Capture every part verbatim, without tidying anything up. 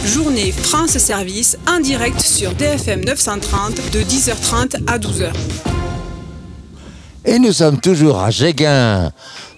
Journée France Service en direct sur D F M neuf cent trente de dix heures trente à douze heures. Et nous sommes toujours à Jéguin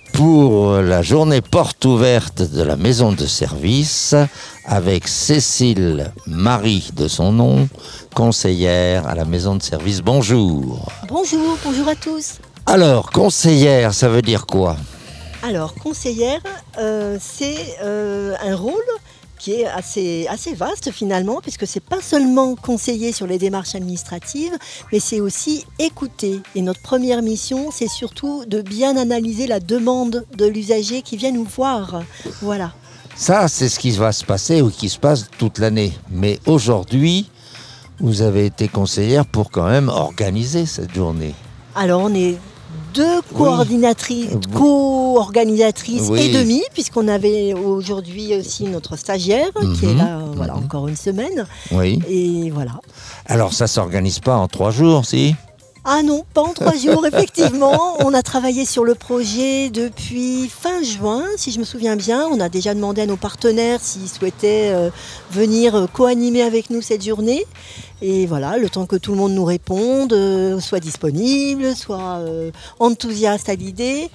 pour la journée porte ouverte de la maison de service avec Cécile Marie de son nom, conseillère à la maison de service. Bonjour. Bonjour, bonjour à tous. Alors, conseillère, ça veut dire quoi ? Alors, conseillère, euh, c'est euh, un rôle qui est assez, assez vaste finalement, puisque c'est pas seulement conseiller sur les démarches administratives, mais c'est aussi écouter. Et notre première mission, c'est surtout de bien analyser la demande de l'usager qui vient nous voir. Voilà. Ça, c'est ce qui va se passer ou qui se passe toute l'année. Mais aujourd'hui, vous avez été conseillère pour quand même organiser cette journée. Alors, on est deux coordinatrices, oui. co-organisatrices oui. et demi, puisqu'on avait aujourd'hui aussi notre stagiaire mmh, qui est là mmh. voilà, encore une semaine. Oui. Et voilà. Alors ça ne s'organise pas en trois jours, si ? Ah non, pas en trois jours, effectivement. On a travaillé sur le projet depuis fin juin, si je me souviens bien. On a déjà demandé à nos partenaires s'ils souhaitaient euh, venir euh, co-animer avec nous cette journée. Et voilà, le temps que tout le monde nous réponde, euh, soit disponible, soit euh, enthousiaste à l'idée.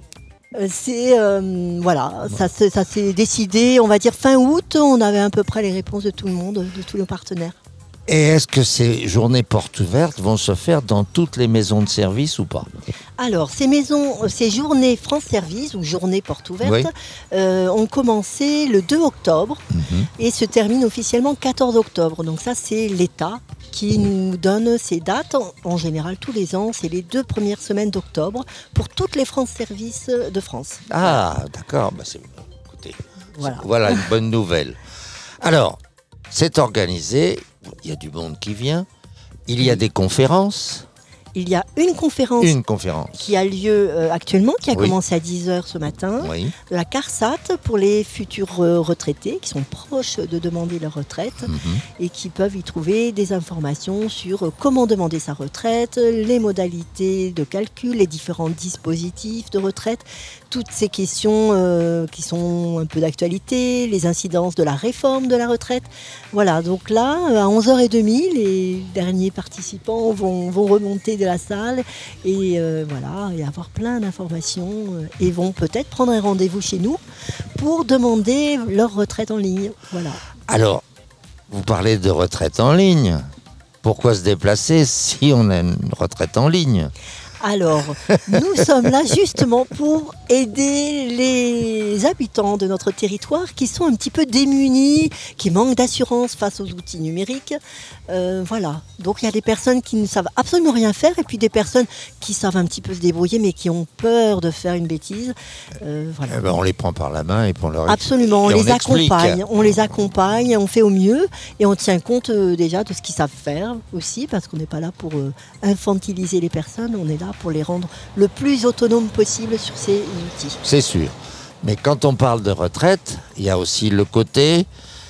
Euh, c'est, euh, voilà, ça, ça s'est décidé, on va dire fin août. On avait à peu près les réponses de tout le monde, de tous nos partenaires. Et est-ce que ces journées portes ouvertes vont se faire dans toutes les maisons de service ou pas ? Alors, ces maisons, ces journées France Service ou journées portes ouvertes oui. euh, ont commencé le deux octobre mmh. et se terminent officiellement le quatorze octobre. Donc ça, c'est l'État qui nous donne ces dates. En, en général, tous les ans, c'est les deux premières semaines d'octobre pour toutes les France Service de France. Ah, d'accord. Bah c'est, écoutez, voilà. C'est, voilà une bonne nouvelle. Alors, c'est organisé. Il y a du monde qui vient. Il y a des conférences. Il y a une conférence, une conférence. qui a lieu euh, actuellement, qui a oui. commencé à dix heures ce matin, oui. de la CARSAT pour les futurs euh, retraités qui sont proches de demander leur retraite mm-hmm. et qui peuvent y trouver des informations sur euh, comment demander sa retraite, les modalités de calcul, les différents dispositifs de retraite, toutes ces questions euh, qui sont un peu d'actualité, les incidences de la réforme de la retraite. Voilà, donc là, à onze heures trente, les derniers participants vont, vont remonter de la salle et euh, voilà, et avoir plein d'informations euh, et vont peut-être prendre un rendez-vous chez nous pour demander leur retraite en ligne. Voilà. Alors, vous parlez de retraite en ligne. Pourquoi se déplacer si on a une retraite en ligne ? Alors, nous sommes là justement pour aider les habitants de notre territoire qui sont un petit peu démunis, qui manquent d'assurance face aux outils numériques. Euh, voilà, donc il y a des personnes qui ne savent absolument rien faire et puis des personnes qui savent un petit peu se débrouiller mais qui ont peur de faire une bêtise. Euh, voilà. Eh ben, on les prend par la main et on leur Absolument, on, et les on accompagne, on les accompagne, on fait au mieux et on tient compte euh, déjà de ce qu'ils savent faire aussi parce qu'on n'est pas là pour euh, infantiliser les personnes, on est là pour les rendre le plus autonomes possible sur ces outils. C'est sûr. Mais quand on parle de retraite, il y a aussi le côté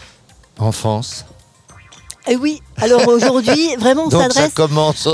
enfance. Et oui, alors aujourd'hui, vraiment, on Donc s'adresse... ça commence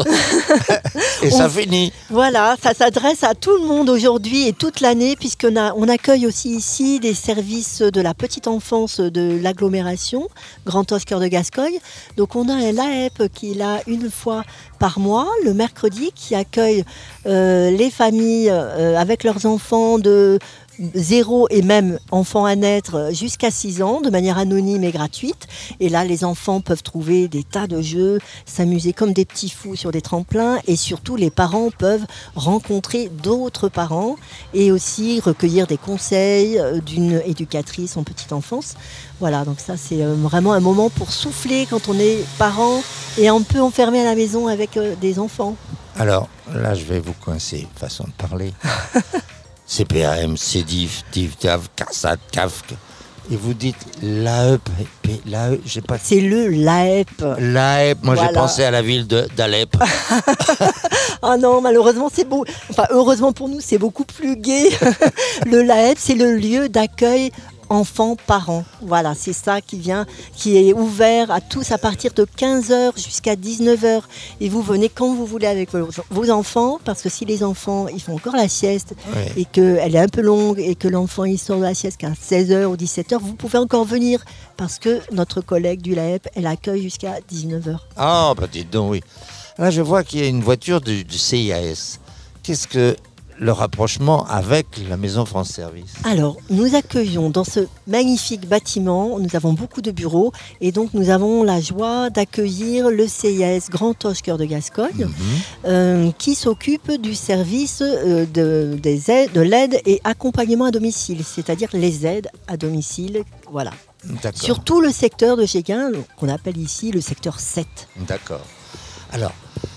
et on... ça finit. Voilà, ça s'adresse à tout le monde aujourd'hui et toute l'année, puisqu'on a, on accueille aussi ici des services de la petite enfance de l'agglomération, Grand Os Cœur de Gascogne. Donc on a un L A E P qui est là une fois par mois, le mercredi, qui accueille euh, les familles euh, avec leurs enfants de... zéro et même enfants à naître jusqu'à six ans de manière anonyme et gratuite. Et là, les enfants peuvent trouver des tas de jeux, s'amuser comme des petits fous sur des tremplins et surtout, les parents peuvent rencontrer d'autres parents et aussi recueillir des conseils d'une éducatrice en petite enfance. Voilà, donc ça, c'est vraiment un moment pour souffler quand on est parent et un peu enfermé à la maison avec des enfants. Alors, là, je vais vous coincer, façon de parler. C P A M, C D I F, D I F, D A V, CARSAT, C A F C. Et vous dites l'A E P, l'A E, j'ai pas... C'est le L A E P. L'A E P, moi voilà. J'ai pensé à la ville de, d'Alep. Ah non, malheureusement, c'est beau. Enfin, heureusement pour nous, c'est beaucoup plus gai. Le L A E P, c'est le lieu d'accueil enfants par an. Voilà, c'est ça qui vient, qui est ouvert à tous à partir de quinze heures jusqu'à dix-neuf heures. Et vous venez quand vous voulez avec vos, vos enfants, parce que si les enfants, ils font encore la sieste, ouais. et qu'elle est un peu longue, et que l'enfant, il sort de la sieste qu'à seize heures ou dix-sept heures, vous pouvez encore venir, parce que notre collègue du L A E P, elle accueille jusqu'à dix-neuf heures. Ah, bah dites donc, oui. Là, je vois qu'il y a une voiture du, du C I A S. Qu'est-ce que le rapprochement avec la Maison France Service? Alors, nous accueillons dans ce magnifique bâtiment, nous avons beaucoup de bureaux et donc nous avons la joie d'accueillir le C I A S Grand Auch Cœur de Gascogne, mm-hmm. euh, qui s'occupe du service euh, de, des aides, de l'aide et accompagnement à domicile, c'est-à-dire les aides à domicile, voilà. D'accord. Sur tout le secteur de Géguin, qu'on appelle ici le secteur sept. D'accord. Alors,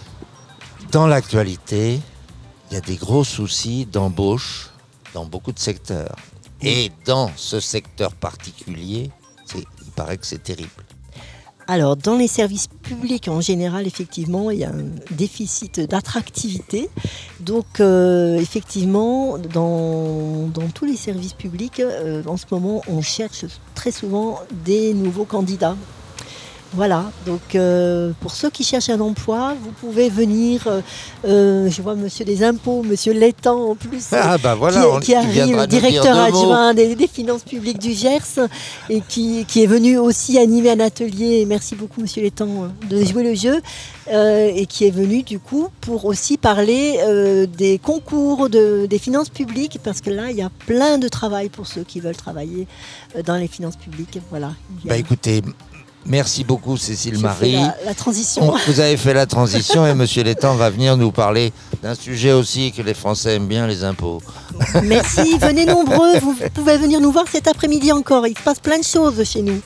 dans l'actualité, il y a des gros soucis d'embauche dans beaucoup de secteurs. Et dans ce secteur particulier, c'est, il paraît que c'est terrible. Alors, dans les services publics en général, effectivement, il y a un déficit d'attractivité. Donc, euh, effectivement, dans, dans tous les services publics, euh, en ce moment, on cherche très souvent des nouveaux candidats. Voilà, donc euh, pour ceux qui cherchent un emploi, vous pouvez venir, euh, euh, je vois monsieur des impôts, monsieur Létang en plus, ah bah voilà, qui, on, qui arrive, directeur adjoint des, des finances publiques du Gers, et qui, qui est venu aussi animer un atelier, merci beaucoup monsieur Létang de jouer le jeu, euh, et qui est venu du coup pour aussi parler euh, des concours de, des finances publiques, parce que là il y a plein de travail pour ceux qui veulent travailler dans les finances publiques. Voilà. Bah a... écoutez, merci beaucoup Cécile Marie. La, la transition. On, vous avez fait la transition et monsieur Létang va venir nous parler d'un sujet aussi que les Français aiment bien, les impôts. Merci, venez nombreux, vous pouvez venir nous voir cet après-midi encore, il se passe plein de choses chez nous.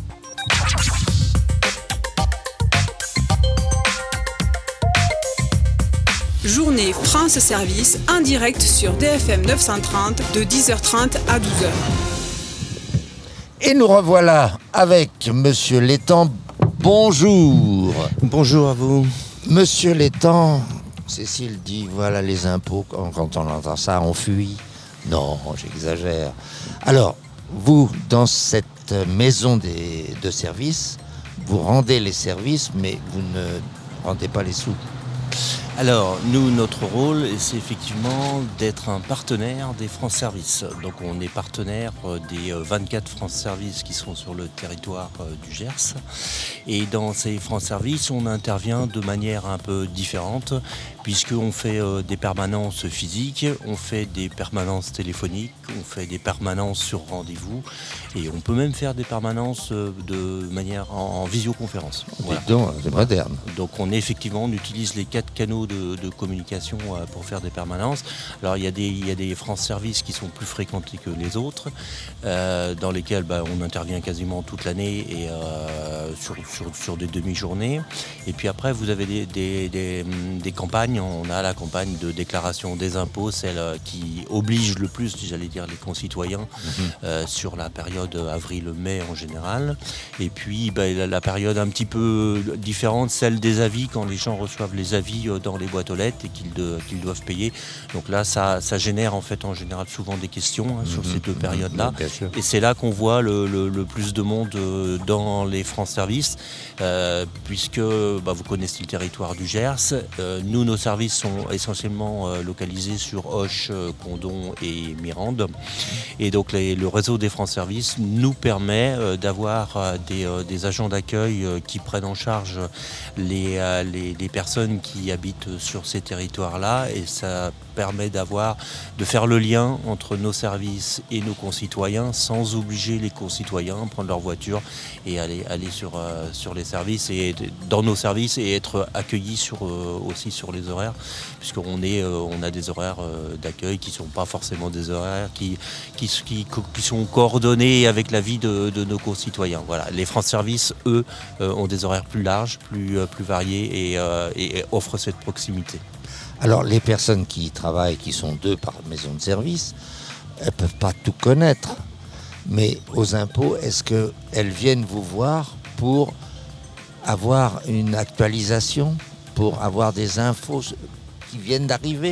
Journée France Service en direct sur D F M neuf cent trente de dix heures trente à douze heures. Et nous revoilà avec Monsieur Létang. Bonjour. Bonjour à vous. Monsieur Létang, Cécile dit, voilà les impôts, quand, quand on entend ça, on fuit. Non, j'exagère. Alors, vous, dans cette maison des, de services, vous rendez les services, mais vous ne rendez pas les sous. Alors, nous, notre rôle, c'est effectivement d'être un partenaire des France Service. Donc, on est partenaire des vingt-quatre France Service qui sont sur le territoire du Gers. Et dans ces France Service, on intervient de manière un peu différente, puisqu'on fait des permanences physiques, on fait des permanences téléphoniques, on fait des permanences sur rendez-vous, et on peut même faire des permanences de manière en, en visioconférence. Voilà. Donc, c'est moderne. Donc, on est effectivement, on utilise les quatre canaux De, de communication euh, pour faire des permanences. Alors il y a des, il y a des France Service qui sont plus fréquentés que les autres, euh, dans lesquels bah, on intervient quasiment toute l'année et euh, sur, sur, sur des demi-journées. Et puis après vous avez des, des, des, des campagnes. On a la campagne de déclaration des impôts, celle qui oblige le plus, j'allais dire, les concitoyens mmh. euh, sur la période avril-mai en général. Et puis bah, la, la période un petit peu différente, celle des avis, quand les gens reçoivent les avis dans les boîtes aux lettres et qu'ils, de, qu'ils doivent payer. Donc là, ça, ça génère en fait en général souvent des questions hein, sur mmh, ces deux périodes-là. Mmh, et c'est là qu'on voit le, le, le plus de monde dans les France Service, euh, puisque bah, vous connaissez le territoire du Gers. Euh, nous, nos services sont essentiellement euh, localisés sur Auch, euh, Condom et Mirande. Et donc les, le réseau des France Service nous permet euh, d'avoir euh, des, euh, des agents d'accueil euh, qui prennent en charge les, euh, les, les personnes qui habitent sur ces territoires-là, et ça permet d'avoir, de faire le lien entre nos services et nos concitoyens sans obliger les concitoyens à prendre leur voiture et aller, aller sur, euh, sur les services et dans nos services et être accueillis sur, euh, aussi sur les horaires, puisqu'on est, euh, on a des horaires euh, d'accueil qui ne sont pas forcément des horaires qui, qui, qui, qui sont coordonnés avec la vie de, de nos concitoyens. Voilà. Les France Service, eux, euh, ont des horaires plus larges, plus, euh, plus variés et, euh, et offrent cette proximité. Alors, les personnes qui y travaillent, qui sont deux par maison de service, elles ne peuvent pas tout connaître. Mais aux impôts, est-ce qu'elles viennent vous voir pour avoir une actualisation, pour avoir des infos qui viennent d'arriver ?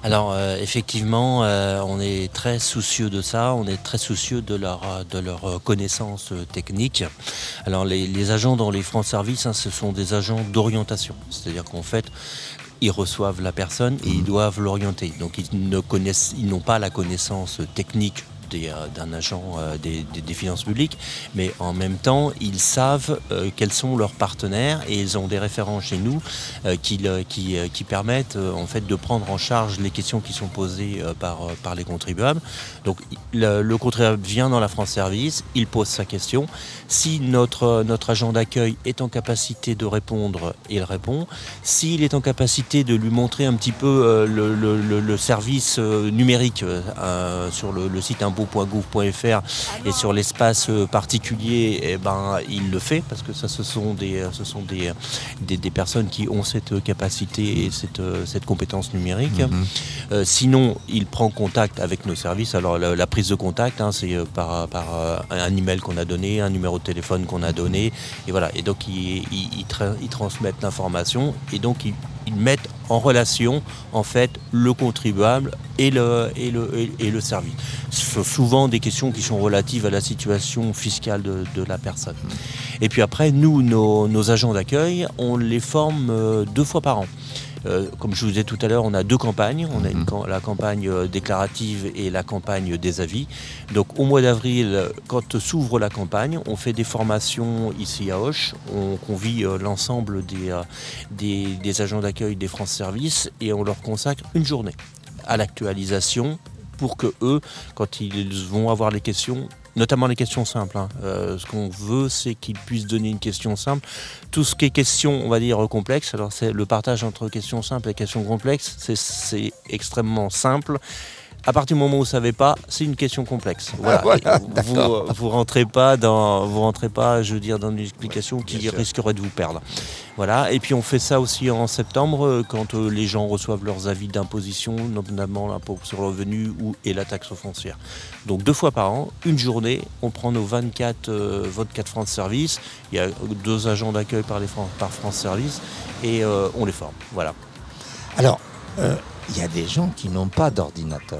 Alors euh, effectivement, euh, on est très soucieux de ça, on est très soucieux de leur, de leur connaissance technique. Alors les, les agents dans les France Services, hein, ce sont des agents d'orientation, c'est-à-dire qu'en fait, ils reçoivent la personne et ils doivent l'orienter. Donc ils ne connaissent, ils n'ont pas la connaissance technique des, euh, d'un agent euh, des, des, des finances publiques, mais en même temps, ils savent euh, quels sont leurs partenaires et ils ont des référents chez nous euh, qui, qui, euh, qui permettent euh, en fait de prendre en charge les questions qui sont posées euh, par, euh, par les contribuables. Donc le, le contribuable vient dans la France Service, il pose sa question. Si notre, notre agent d'accueil est en capacité de répondre, il répond. S'il est en capacité de lui montrer un petit peu euh, le, le, le service euh, numérique euh, sur le, le site impôt point gouv point f r et sur l'espace particulier, eh ben, il le fait parce que ça, ce sont, des, ce sont des, des, des personnes qui ont cette capacité et cette, cette compétence numérique. Mm-hmm. Euh, sinon, il prend contact avec nos services. Alors la, la prise de contact, hein, c'est par, par un email qu'on a donné, un numéro de téléphone qu'on a donné, et voilà. Et donc ils, ils, ils, tra- ils transmettent l'information et donc ils, ils mettent en relation en fait le contribuable et le, et le, et, et le service. C'est souvent des questions qui sont relatives à la situation fiscale de, de la personne. Et puis après, nous, nos, nos agents d'accueil, on les forme euh, deux fois par an. Euh, comme je vous disais tout à l'heure, on a deux campagnes. On a une, la campagne déclarative et la campagne des avis. Donc au mois d'avril, quand s'ouvre la campagne, on fait des formations ici à Auch. On convie euh, l'ensemble des, euh, des, des agents d'accueil des France Services et on leur consacre une journée à l'actualisation pour que eux, quand ils vont avoir les questions, notamment les questions simples. Hein. Euh, ce qu'on veut, c'est qu'ils puissent donner une question simple. Tout ce qui est question, on va dire, complexe, alors c'est le partage entre questions simples et questions complexes, c'est, c'est extrêmement simple. À partir du moment où vous ne savez pas, c'est une question complexe. Voilà. Ah, voilà, vous vous rentrez pas dans, vous rentrez pas, je veux dire, dans une explication oui, qui risquerait de vous perdre. Voilà. Et puis on fait ça aussi en septembre, quand euh, les gens reçoivent leurs avis d'imposition, notamment l'impôt sur le revenu ou et la taxe foncière. Donc deux fois par an, une journée, on prend nos vingt-quatre, euh, vingt-quatre France Service. Il y a deux agents d'accueil par les France, par France Service et euh, on les forme. Voilà. Alors, il euh, y a des gens qui n'ont pas d'ordinateur.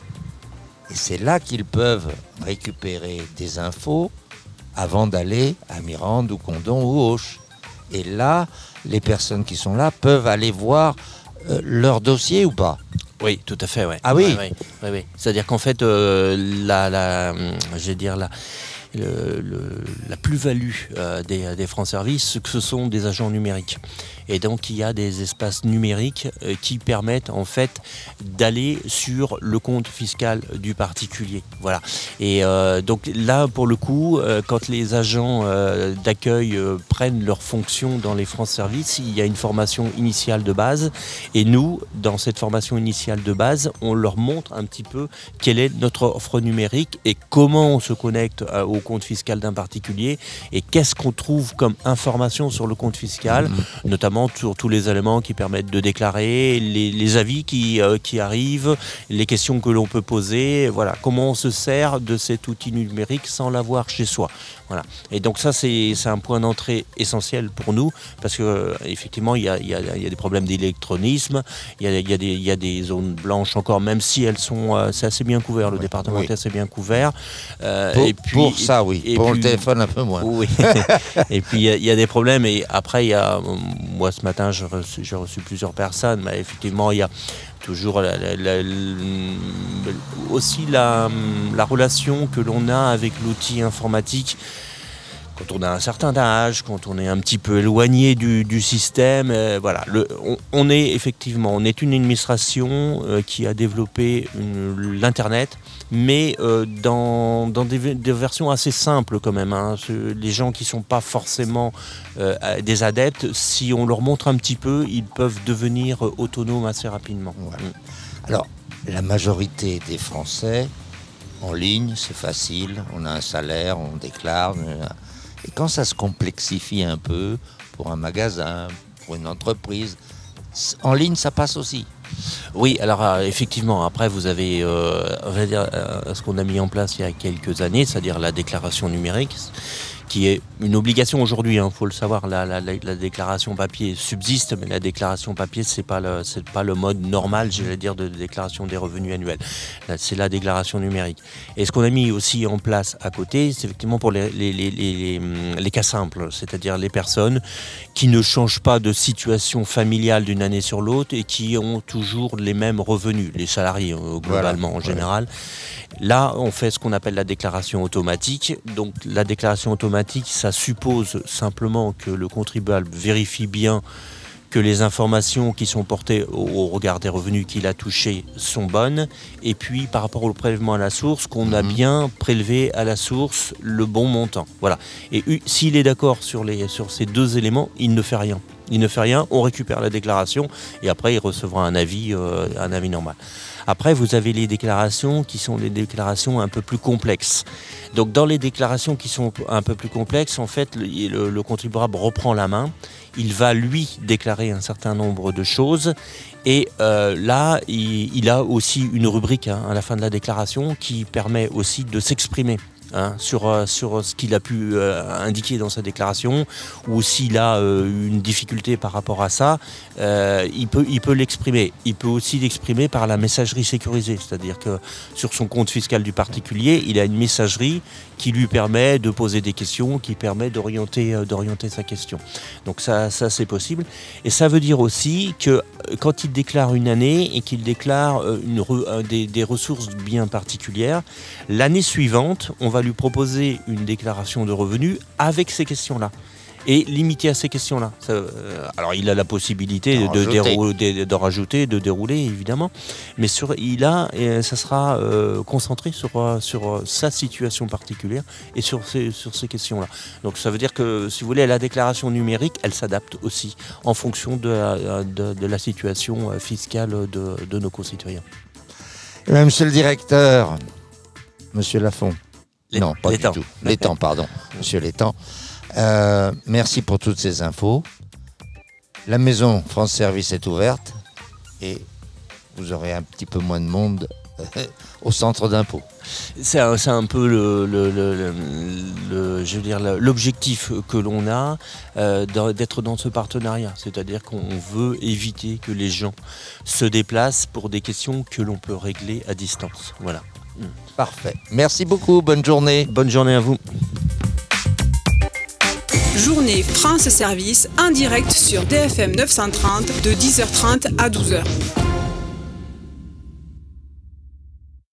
Et c'est là qu'ils peuvent récupérer des infos avant d'aller à Mirande ou Condon ou Auch. Et là, les personnes qui sont là peuvent aller voir euh, leur dossier ou pas. Oui, tout à fait. Ouais. Ah oui, ouais, ouais, ouais, ouais. C'est-à-dire qu'en fait, euh, la, la, je vais dire la, le, le, la plus-value euh, des, des France Services, ce sont des agents numériques. Et donc, il y a des espaces numériques euh, qui permettent en fait d'aller sur le compte fiscal du particulier. Voilà. Et euh, donc là, pour le coup, euh, quand les agents euh, d'accueil euh, prennent leurs fonctions dans les France Services, il y a une formation initiale de base. Et nous, dans cette formation initiale de base, on leur montre un petit peu quelle est notre offre numérique et comment on se connecte euh, au compte fiscal d'un particulier et qu'est-ce qu'on trouve comme information sur le compte fiscal, mmh. notamment sur tous les éléments qui permettent de déclarer, les, les avis qui, euh, qui arrivent, les questions que l'on peut poser, voilà, comment on se sert de cet outil numérique sans l'avoir chez soi. Voilà. Et donc ça, c'est, c'est un point d'entrée essentiel pour nous, parce qu'effectivement, il y a, y, a, y a des problèmes d'électronisme, il y a, y, a y a des zones blanches encore, même si elles sont, euh, c'est assez bien couvert, le oui, département oui. est assez bien couvert. Euh, pour, et puis, pour ça, oui. Et pour puis, le téléphone, un peu moins. Oui. Et puis, il y, y a des problèmes, et après, il y a, moi, ce matin, j'ai reçu, j'ai reçu plusieurs personnes, mais effectivement, il y a toujours la, la, la, la, aussi la, la relation que l'on a avec l'outil informatique. Quand on a un certain âge, quand on est un petit peu éloigné du, du système, euh, voilà, le, on, on est effectivement, on est une administration euh, qui a développé une, l'internet, mais euh, dans, dans des, des versions assez simples quand même. Hein. Les gens qui ne sont pas forcément euh, des adeptes, si on leur montre un petit peu, ils peuvent devenir autonomes assez rapidement. Ouais. Mmh. Alors, la majorité des Français, en ligne, c'est facile, on a un salaire, on déclare. Et quand ça se complexifie un peu, pour un magasin, pour une entreprise, en ligne, ça passe aussi. Oui, alors euh, effectivement, après vous avez euh, on va dire, euh, ce qu'on a mis en place il y a quelques années, c'est-à-dire la déclaration numérique, qui est une obligation aujourd'hui, il faut le savoir, la, la, la déclaration papier subsiste, mais la déclaration papier, c'est pas le, c'est pas le mode normal, j'allais dire, de déclaration des revenus annuels. Là, c'est la déclaration numérique. Et ce qu'on a mis aussi en place à côté, c'est effectivement pour les, les, les, les, les cas simples, c'est-à-dire les personnes qui ne changent pas de situation familiale d'une année sur l'autre et qui ont toujours les mêmes revenus, les salariés euh, globalement voilà, en général. Ouais. Là, on fait ce qu'on appelle la déclaration automatique. Donc la déclaration automatique, ça suppose simplement que le contribuable vérifie bien que les informations qui sont portées au, au regard des revenus qu'il a touchés sont bonnes, et puis par rapport au prélèvement à la source, qu'on a bien prélevé à la source le bon montant. Voilà. Et uh, s'il est d'accord sur, les, sur ces deux éléments, il ne fait rien. Il ne fait rien, on récupère la déclaration, et après il recevra un avis, euh, un avis normal. Après, vous avez les déclarations qui sont des déclarations un peu plus complexes. Donc dans les déclarations qui sont un peu plus complexes, en fait, le, le, le contribuable reprend la main. Il va, lui, déclarer un certain nombre de choses. Et euh, là, il, il a aussi une rubrique hein, à la fin de la déclaration qui permet aussi de s'exprimer. Hein, sur, euh, sur ce qu'il a pu euh, indiquer dans sa déclaration, ou s'il a euh, une difficulté par rapport à ça, euh, il peut, il peut l'exprimer. Il peut aussi l'exprimer par la messagerie sécurisée, c'est-à-dire que sur son compte fiscal du particulier, il a une messagerie qui lui permet de poser des questions, qui permet d'orienter, euh, d'orienter sa question. Donc ça, ça c'est possible. Et ça veut dire aussi que quand il déclare une année et qu'il déclare une, euh, des, des ressources bien particulières, l'année suivante, on va lui proposer une déclaration de revenus avec ces questions-là et limité à ces questions-là. Ça, euh, alors il a la possibilité de, de, dérouler, de, de rajouter, de dérouler évidemment, mais sur, il a, et ça sera euh, concentré sur, sur sa situation particulière et sur ces, sur ces questions-là. Donc ça veut dire que si vous voulez, la déclaration numérique, elle s'adapte aussi en fonction de la, de, de la situation fiscale de, de nos concitoyens. Et même monsieur le directeur, monsieur Lafont. Les, non, pas Létang. du tout. Létang, pardon. Monsieur Létang. Euh, merci pour toutes ces infos. La maison France Service est ouverte et vous aurez un petit peu moins de monde euh, au centre d'impôt. C'est un, c'est un peu le, le, le, le, le, je veux dire, l'objectif que l'on a euh, d'être dans ce partenariat. C'est-à-dire qu'on veut éviter que les gens se déplacent pour des questions que l'on peut régler à distance. Voilà. Parfait. Merci beaucoup. Bonne journée. Bonne journée à vous. Journée France Service en direct sur D F M neuf cent trente de dix heures trente à douze heures.